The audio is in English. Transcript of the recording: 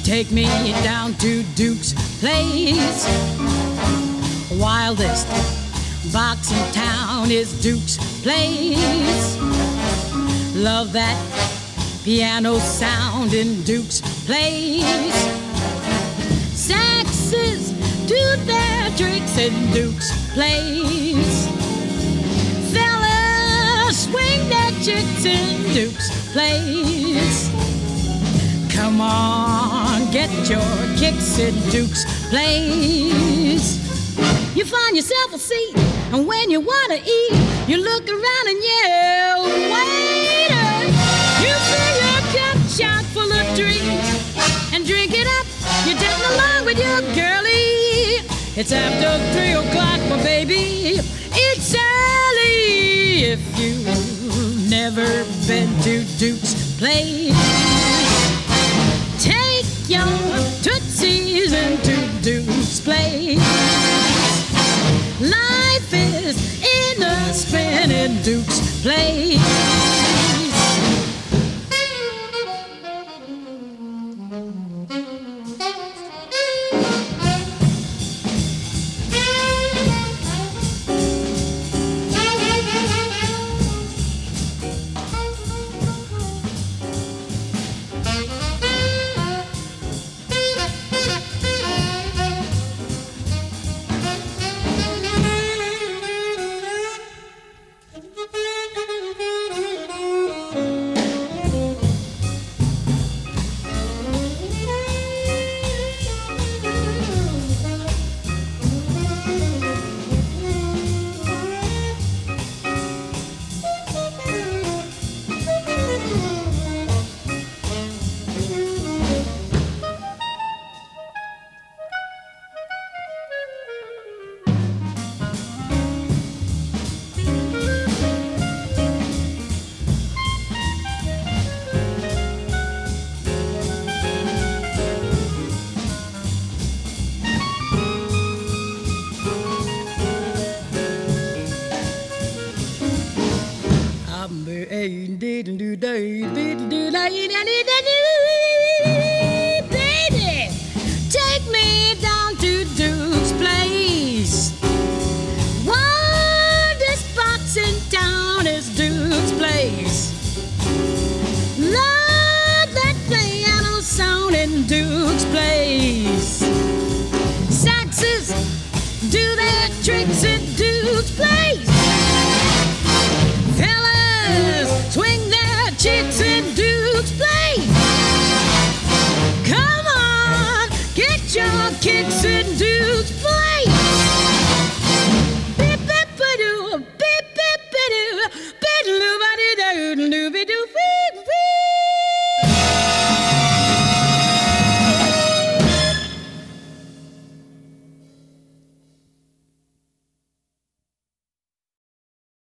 Take me down to Duke's place. Wildest box in town is Duke's place. Love that piano sound in Duke's place. Saxes do their tricks in Duke's place. Fellas swing their chicks in Duke's place. Come on, get your kicks in Duke's place. You find yourself a seat, and when you want to eat, you look around and yell, waiter! You fill your cup chock full of drinks and drink it up. You're dancing along with your girlie. It's after 3 o'clock, my baby. It's early if you've never been to Duke's place. Take your tootsies into Duke's place. Life is in a spin in Duke's place.